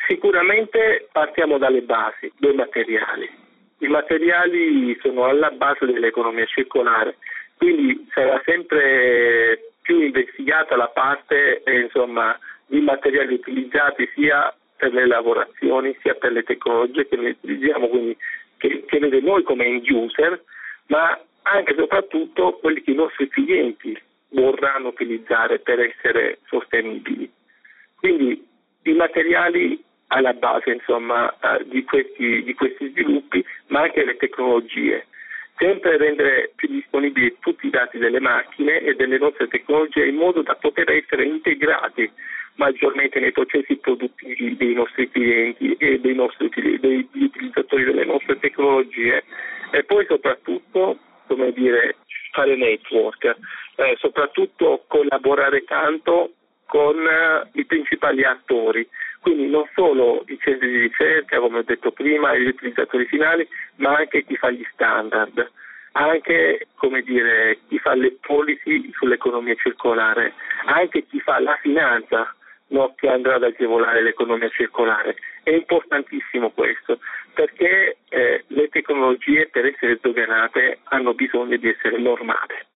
Sicuramente partiamo dalle basi, dei materiali. I materiali sono alla base dell'economia circolare, quindi sarà sempre più investigata la parte di materiali utilizzati sia per le lavorazioni sia per le tecnologie che noi utilizziamo, quindi che vede noi come end user, ma anche e soprattutto quelli che i nostri clienti vorranno utilizzare per essere sostenibili. Quindi i materiali alla base di questi sviluppi, ma anche le tecnologie. Sempre rendere più disponibili tutti i dati delle macchine e delle nostre tecnologie in modo da poter essere integrati maggiormente nei processi produttivi dei nostri clienti e degli utilizzatori delle nostre tecnologie, e poi soprattutto fare network, soprattutto collaborare tanto con i principali attori, quindi non solo i centri di ricerca, come ho detto prima, gli utilizzatori finali, ma anche chi fa gli standard, anche chi fa le policy sull'economia circolare, anche chi fa la finanza, che andrà ad agevolare l'economia circolare. È importantissimo questo, perché le tecnologie, per essere sdoganate, hanno bisogno di essere normate.